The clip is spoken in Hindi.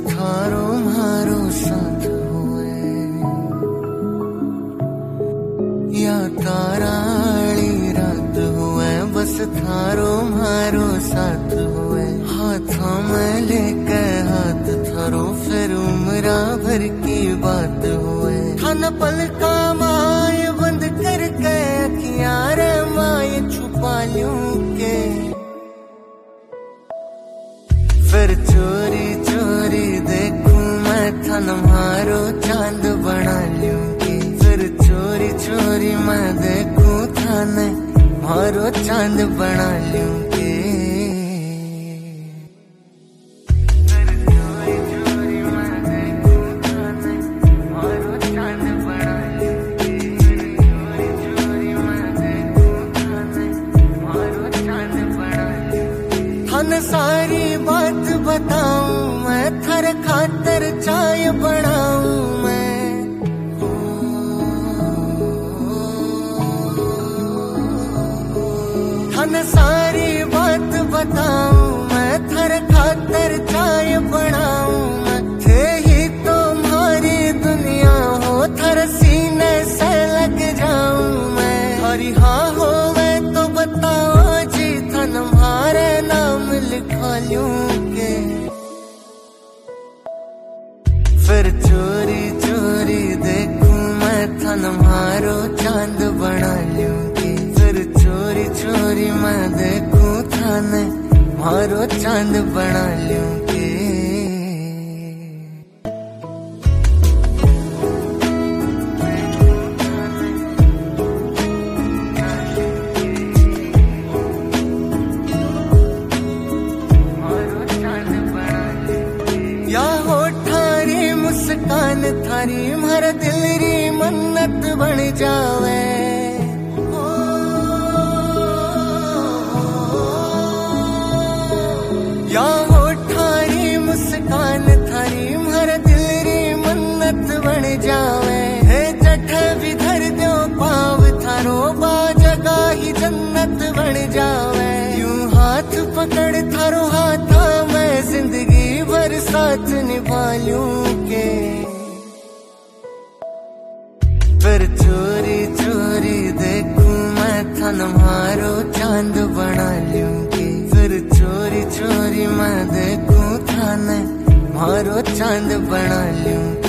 थारो मारो साथ हुए, या ताराड़ी रात हुए, बस थारो मारो साथ हुए। हाथों में लेके हाथ थारो, फिर उम्रा भर की बात हुए। थान पल का माय बंद करके अखियां रे माय छुपा लूं के, फिर चोरी चोरी देखूं मैं थान मारो चांद बना लूंगी। फिर चोरी चोरी मैं देखूं थान मारो चांद बना लूंगी। सारी बात बताऊं मैं, थर खातर चाय बनाऊं मैं। थन सारी बात बताऊं मैं, थर खातर चाय बनाऊं मैं। थे ही तुम्हारी दुनिया हो, थर सीने से लग जाऊं मैं। हरी हाँ हो मैं तो बताओ जी, थन हमारे नाम लिखा लूं के, फिर चोरी चोरी देखूं मैं थान मारो चांद बना लूंगी। फिर चोरी चोरी मैं देखूं थान मारो चांद बना लूंगी। मुस्कान थारी मारा दिल री मन्नत बन जावे। या हो ठारी मुस्कान थारी मारा दिल री मन्नत बन जावे। है जठ भी धर दो पाव थारो, बाजगा ही जन्नत बन जावे। यूं हाथ पकड़ थारो हाथा मैं जिंदगी भर साथ निभा लूं के, फिर चोरी चोरी देखूं मैं थान मारो चांद बना लूंगी। फिर चोरी चोरी मैं देखूं थान मारो चांद बना लूंगी।